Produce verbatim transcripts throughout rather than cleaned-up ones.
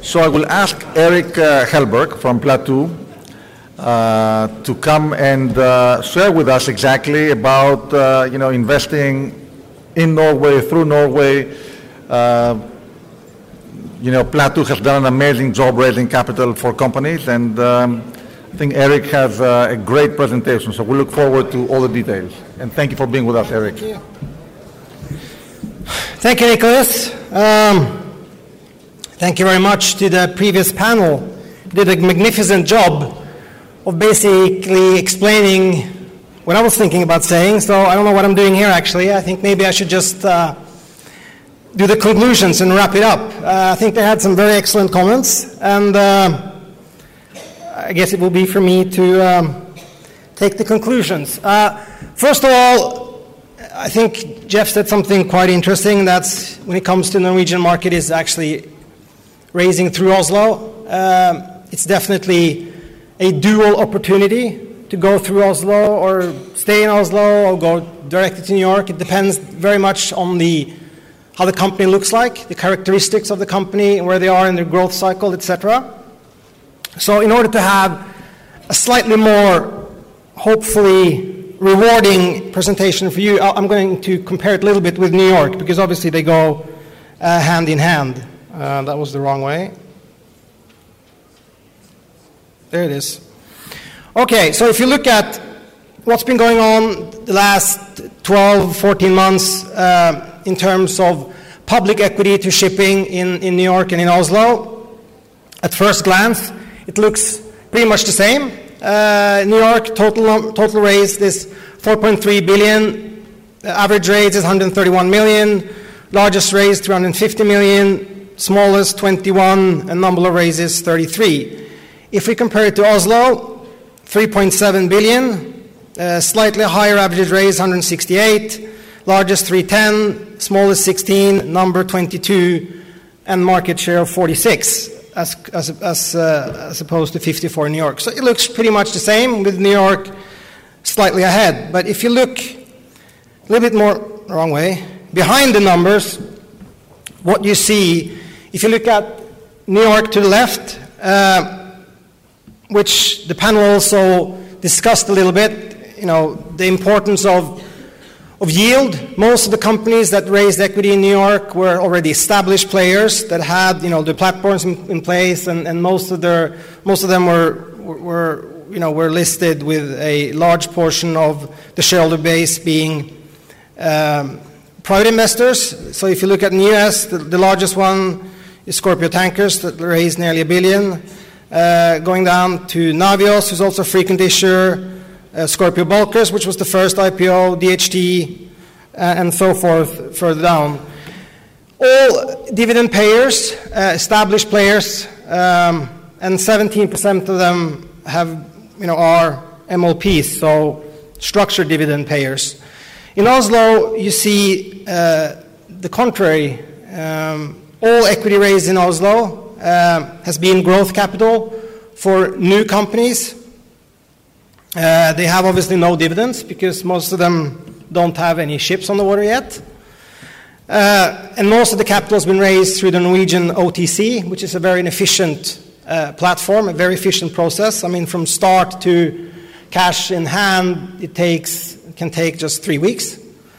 So I will ask Erik uh, Hellberg from Platou uh, to come and uh, share with us exactly about uh, you know investing in Norway, through Norway. Uh, you know, Platou has done an amazing job raising capital for companies, and um, I think Erik has uh, a great presentation, so we look forward to all the details. And thank you for being with us, Erik. Thank you, thank you Nicholas. Um, thank you very much to the previous panel. Did a magnificent job of basically explaining what I was thinking about saying, so I don't know what I'm doing here actually. I think maybe I should just uh, do the conclusions and wrap it up. Uh, I think they had some very excellent comments, and uh, I guess it will be for me to um, take the conclusions. Uh, first of all, I think Jeff said something quite interesting. That's when it comes to the Norwegian market is actually raising through Oslo. Um, it's definitely a dual opportunity to go through Oslo or stay in Oslo or go directly to New York. It depends very much on the how the company looks like, the characteristics of the company, where they are in their growth cycle, et cetera. So in order to have a slightly more, hopefully, rewarding presentation for you, I'm going to compare it a little bit with New York, because obviously they go uh, hand in hand. Uh, that was the wrong way. There it is. Okay, so if you look at what's been going on the last twelve, fourteen months uh, in terms of public equity to shipping in, in New York and in Oslo, at first glance, it looks pretty much the same. Uh, New York total total raise is four point three billion. The average raise is one hundred thirty-one million. Largest raise three hundred fifty million. Smallest twenty-one, and number of raises thirty-three. If we compare it to Oslo, three point seven billion. Uh, slightly higher average raise one hundred sixty-eight. Largest three hundred ten. Smallest sixteen. Number twenty-two, and market share of forty-six. As as as, uh, as opposed to fifty-four in New York. So it looks pretty much the same, with New York slightly ahead. But if you look a little bit more, wrong way, behind the numbers, what you see, if you look at New York to the left, uh, which the panel also discussed a little bit, you know, the importance of Of yield. Most of the companies that raised equity in New York were already established players that had, you know, the platforms in, in place, and, and most of their most of them were were you know were listed with a large portion of the shareholder base being um, private investors. So if you look at the U S, the, the largest one is Scorpio Tankers that raised nearly a billion. Uh, going down to Navios, who's also a frequent issuer. Uh, Scorpio Bulkers, which was the first I P O, D H T, uh, and so forth further down. All dividend payers, uh, established players, um, and seventeen percent of them have, you know, are M L Ps, so structured dividend payers. In Oslo, you see uh, the contrary. Um, all equity raised in Oslo uh, has been growth capital for new companies. Uh, they have obviously no dividends because most of them don't have any ships on the water yet. Uh, and most of the capital has been raised through the Norwegian O T C, which is a very efficient uh, platform, a very efficient process. I mean, from start to cash in hand, it takes it can take just three weeks.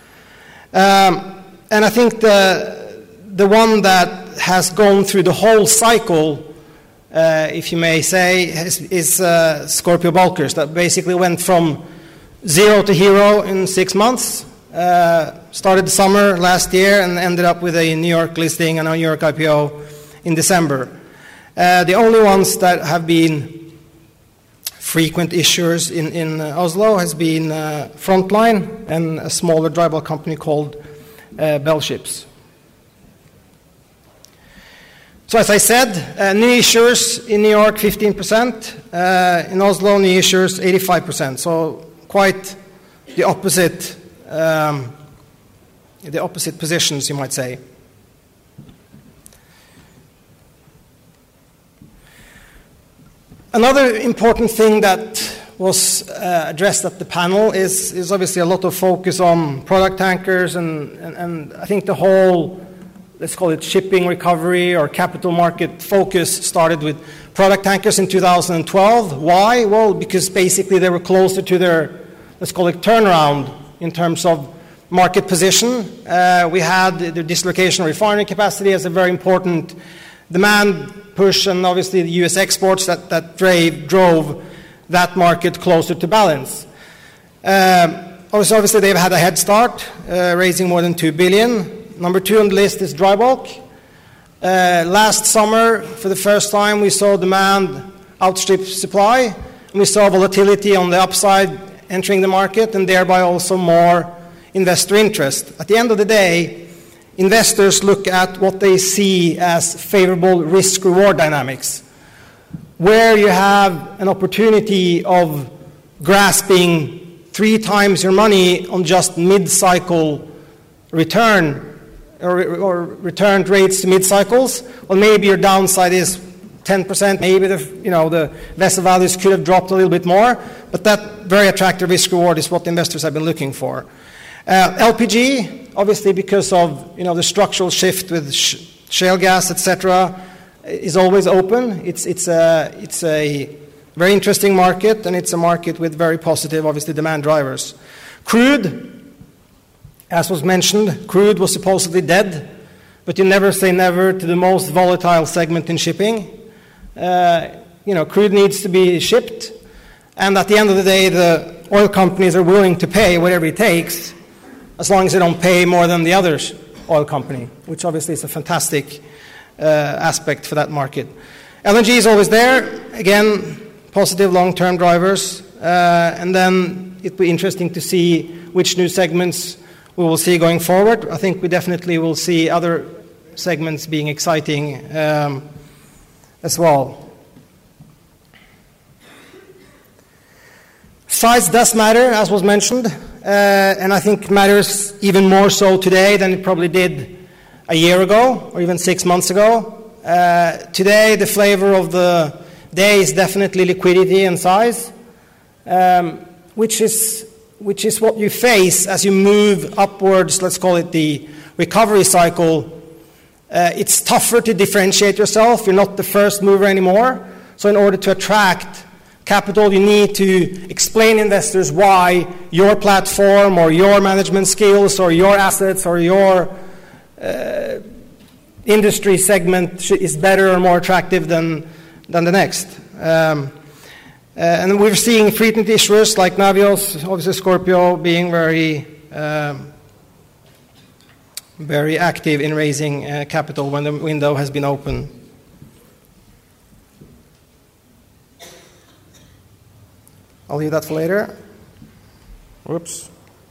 Um, and I think the the one that has gone through the whole cycle, Uh, if you may say, is, is uh, Scorpio Bulkers, that basically went from zero to hero in six months. Uh, started the summer last year and ended up with a New York listing and a New York I P O in December. Uh, the only ones that have been frequent issuers in, in uh, Oslo has been uh, Frontline and a smaller dry bulk company called uh, Bell Ships. So as I said, uh, new issuers in New York, fifteen percent. Uh, in Oslo, new issuers, eighty-five percent. So quite the opposite, um, the opposite positions, you might say. Another important thing that was uh, addressed at the panel is, is obviously a lot of focus on product tankers, and, and, and I think the whole let's call it shipping recovery or capital market focus started with product tankers in two thousand twelve. Why? Well, because basically they were closer to their, let's call it turnaround in terms of market position. Uh, we had the dislocation of refinery capacity as a very important demand push, and obviously the U S exports that, that drove, drove that market closer to balance. Um, also, obviously, they've had a head start, uh, raising more than two billion dollars. Number two on the list is dry bulk. Uh, last summer, for the first time, we saw demand outstrip supply, and we saw volatility on the upside entering the market, and thereby also more investor interest. At the end of the day, investors look at what they see as favorable risk-reward dynamics, where you have an opportunity of grasping three times your money on just mid-cycle return or, or returned rates to mid-cycles. Well, maybe your downside is ten percent. Maybe the, you know, the vessel values could have dropped a little bit more, but that very attractive risk-reward is what investors have been looking for. Uh, L P G, obviously, because of, you know, the structural shift with sh shale gas, et cetera, is always open. It's it's a it's a very interesting market, and it's a market with very positive, obviously, demand drivers. Crude, as was mentioned, crude was supposedly dead, but you never say never to the most volatile segment in shipping. Uh, you know, crude needs to be shipped, and at the end of the day, the oil companies are willing to pay whatever it takes, as long as they don't pay more than the other oil company, which obviously is a fantastic uh, aspect for that market. L N G is always there. Again, positive long-term drivers. Uh, and then it'll be interesting to see which new segments we will see going forward. I think we definitely will see other segments being exciting um, as well. Size does matter, as was mentioned. Uh, and I think matters even more so today than it probably did a year ago or even six months ago. Uh, today, the flavor of the day is definitely liquidity and size, um, which is which is what you face as you move upwards. Let's call it the recovery cycle. Uh, it's tougher to differentiate yourself. You're not the first mover anymore. So, in order to attract capital, you need to explain to investors why your platform or your management skills or your assets or your uh, industry segment is better or more attractive than, than the next. Um, uh, and we're seeing frequent issuers like Navios, obviously Scorpio, being very, um, very active in raising uh, capital when the window has been open. I'll leave that for later. Whoops.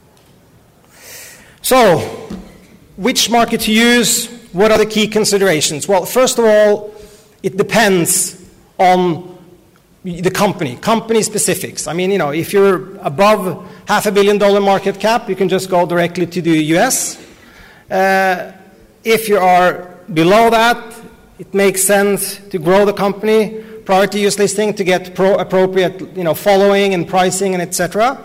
So, which market to use? What are the key considerations? Well, first of all, it depends on the company, company specifics. I mean, you know, if you're above half a billion dollar market cap, you can just go directly to the U S. Uh, if you are below that, it makes sense to grow the company prior to U S listing to get pro appropriate, you know, following and pricing and et cetera.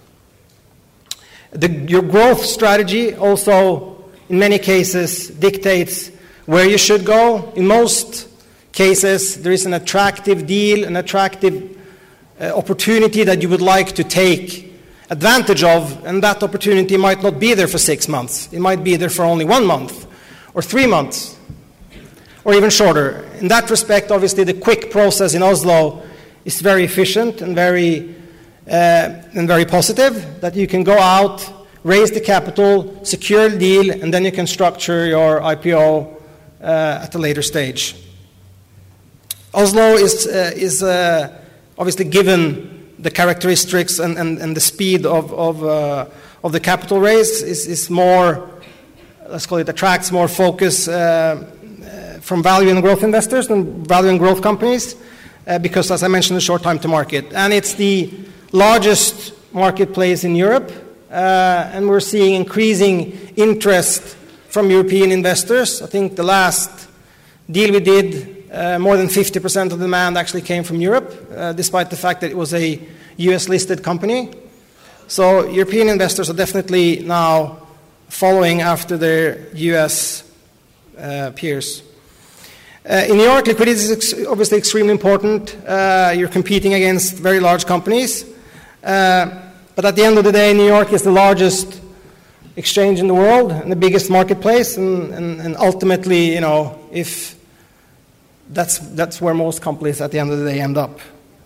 The, your growth strategy also, in many cases, dictates where you should go. In most cases, there is an attractive deal, an attractive uh, opportunity that you would like to take advantage of, and that opportunity might not be there for six months. It might be there for only one month or three months. Or even shorter. In that respect, obviously, the quick process in Oslo is very efficient and very uh, and very positive. That you can go out, raise the capital, secure the deal, and then you can structure your I P O uh, at a later stage. Oslo is uh, is uh, obviously, given the characteristics and, and, and the speed of of, uh, of the capital raise, is is more, let's call it, attracts more focus. Uh, from value and growth investors and value and growth companies, uh, because, as I mentioned, a short time to market. And it's the largest marketplace in Europe, uh, and we're seeing increasing interest from European investors. I think the last deal we did, uh, more than fifty percent of the demand actually came from Europe, uh, despite the fact that it was a U S-listed company. So European investors are definitely now following after their U S uh, peers. Uh, in New York, liquidity is ex- obviously extremely important. Uh, you're competing against very large companies. Uh, but at the end of the day, New York is the largest exchange in the world and the biggest marketplace. And, and, and ultimately, you know, if that's, that's where most companies at the end of the day end up.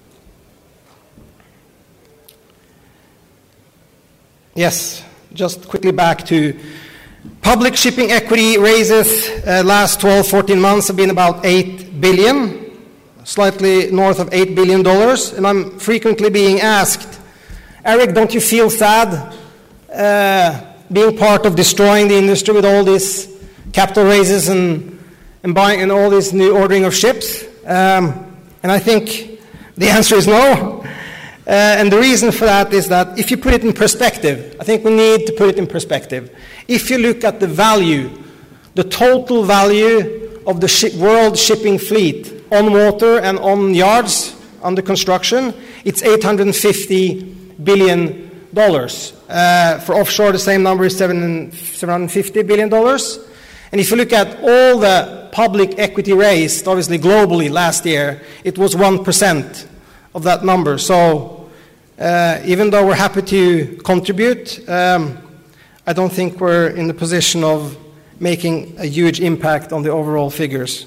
Yes, just quickly back to public shipping equity raises uh, last twelve, fourteen months have been about eight billion, slightly north of eight billion dollars. And I'm frequently being asked, Eric, don't you feel sad uh, being part of destroying the industry with all these capital raises and, and buying and all this new ordering of ships? Um, and I think the answer is no. Uh, and the reason for that is that if you put it in perspective, I think we need to put it in perspective. If you look at the value, the total value of the ship, world shipping fleet on water and on yards under construction, it's eight hundred fifty billion dollars. Uh, for offshore, the same number is seven hundred fifty billion dollars. And if you look at all the public equity raised, obviously globally last year, it was one percent of that number. So uh, even though we're happy to contribute, um, I don't think we're in the position of making a huge impact on the overall figures.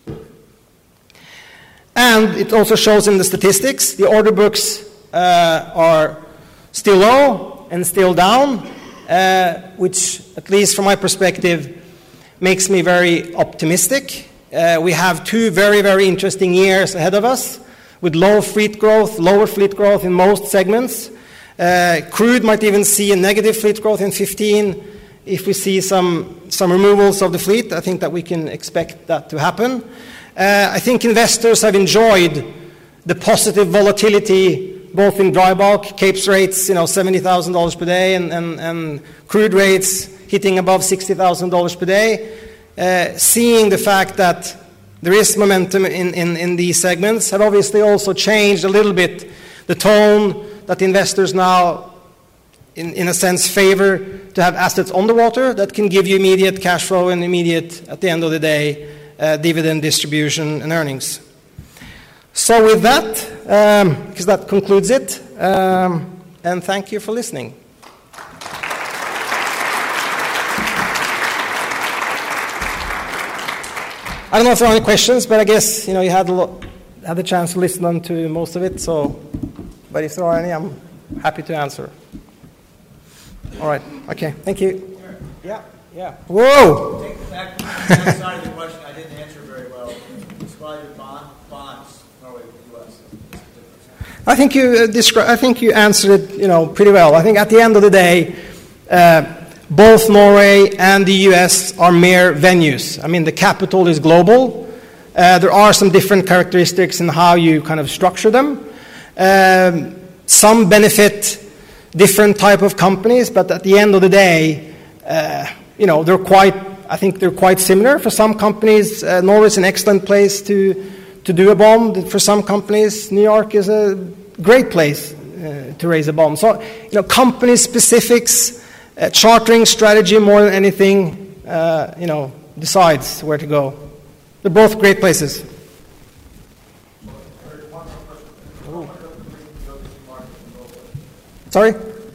And it also shows in the statistics, the order books uh, are still low and still down, uh, which, at least from my perspective, makes me very optimistic. Uh, we have two very, very interesting years ahead of us, with low fleet growth, lower fleet growth in most segments. Uh, crude might even see a negative fleet growth in fifteen. If we see some, some removals of the fleet, I think that we can expect that to happen. Uh, I think investors have enjoyed the positive volatility both in dry bulk, Capes rates, you know, seventy thousand dollars per day, and, and, and crude rates hitting above sixty thousand dollars per day. Uh, seeing the fact that there is momentum in, in, in these segments have obviously also changed a little bit the tone that investors now, in, in a sense, favor to have assets on the water that can give you immediate cash flow and immediate, at the end of the day, uh, dividend distribution and earnings. So with that, um, because that concludes it, um, and thank you for listening. I don't know if there are any questions, but I guess you know you had a lot, had the chance to listen to most of it. So, but if there are any, I'm happy to answer. All right. Okay. Thank you. Sure. Yeah. Yeah. Whoa. Take the back, back side of the question I didn't answer very well. Describe your bond, bonds, Norway, the U S. I think you uh, descri- I think you answered it, you know, pretty well. I think at the end of the day, uh, both Norway and the U S are mere venues. I mean, the capital is global. Uh, there are some different characteristics in how you kind of structure them. Um, some benefit different type of companies, but at the end of the day, uh, you know, they're quite. I think they're quite similar. For some companies, uh, Norway is an excellent place to to do a bond. For some companies, New York is a great place uh, to raise a bond. So, you know, company specifics. Uh, chartering strategy more than anything, uh, you know, decides where to go. They're both great places. Ooh. Sorry?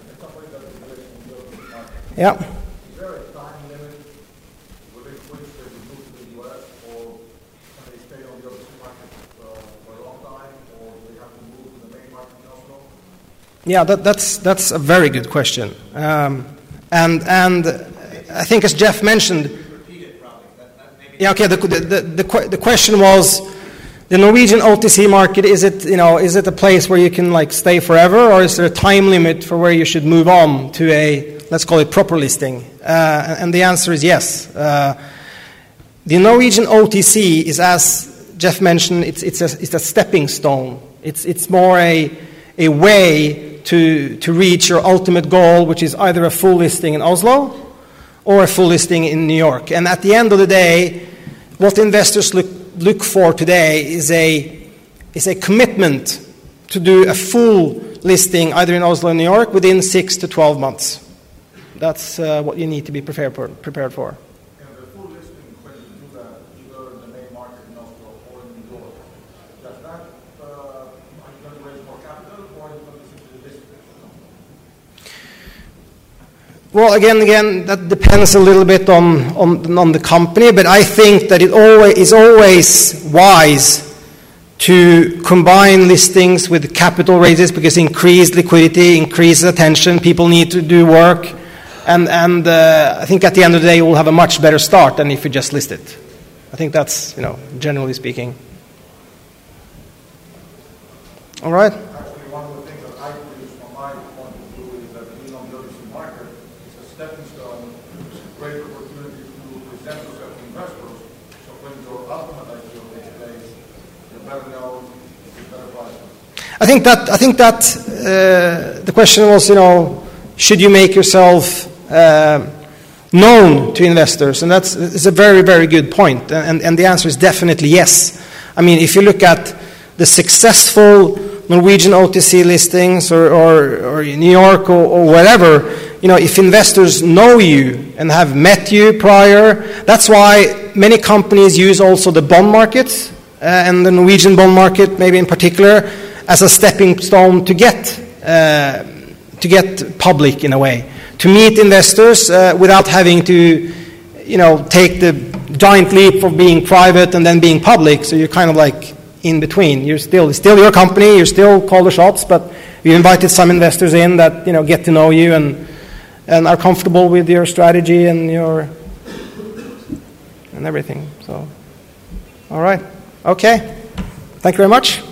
Yeah. Is there a time limit within which they would move to the U S, or can they stay on the overseas market uh, for a long time, or do they have to move to the main market in Oslo? Yeah, that, that's that's a very good question. Um, And and I think, as Jeff mentioned, yeah, okay. The the, the the question was, the Norwegian O T C market. Is it you know is it a place where you can like stay forever, or is there a time limit for where you should move on to a, let's call it, proper listing? Uh, and the answer is yes. Uh, the Norwegian O T C is, as Jeff mentioned, it's it's a it's a stepping stone. It's it's more a a way to to reach your ultimate goal, which is either a full listing in Oslo or a full listing in New York. And at the end of the day, what investors look look for today is a is a commitment to do a full listing either in Oslo or New York within six to twelve months. That's uh, what you need to be prepared for. Prepared for. And the full listing, when you do Well, again, again, that depends a little bit on, on, on the company, but I think that it always is always wise to combine listings with capital raises, because increased liquidity, increased attention, people need to do work, and, and uh, I think at the end of the day we'll have a much better start than if you just list it. I think that's, you know, generally speaking. All right? Actually, one of the things that I produce from my point of view is that being on the O T C market is a stepping stone, it's a great opportunity to present yourself to investors. So when your ultimate I P O takes place, you're better known, you're better priced. I think that I think that uh, the question was, you know, should you make yourself uh, known to investors? And that's it's a very, very good point. And, and the answer is definitely yes. I mean, if you look at the successful Norwegian O T C listings, or, or, or in New York, or, or whatever, you know, if investors know you and have met you prior, that's why many companies use also the bond market, uh, and the Norwegian bond market maybe in particular, as a stepping stone to get uh, to get public in a way, to meet investors uh, without having to, you know, take the giant leap of being private and then being public. So you're kind of like in between. You're still it's still your company. You still call the shots, but you invited some investors in that, you know, get to know you and and are comfortable with your strategy and your and everything. So, all right, okay. Thank you very much.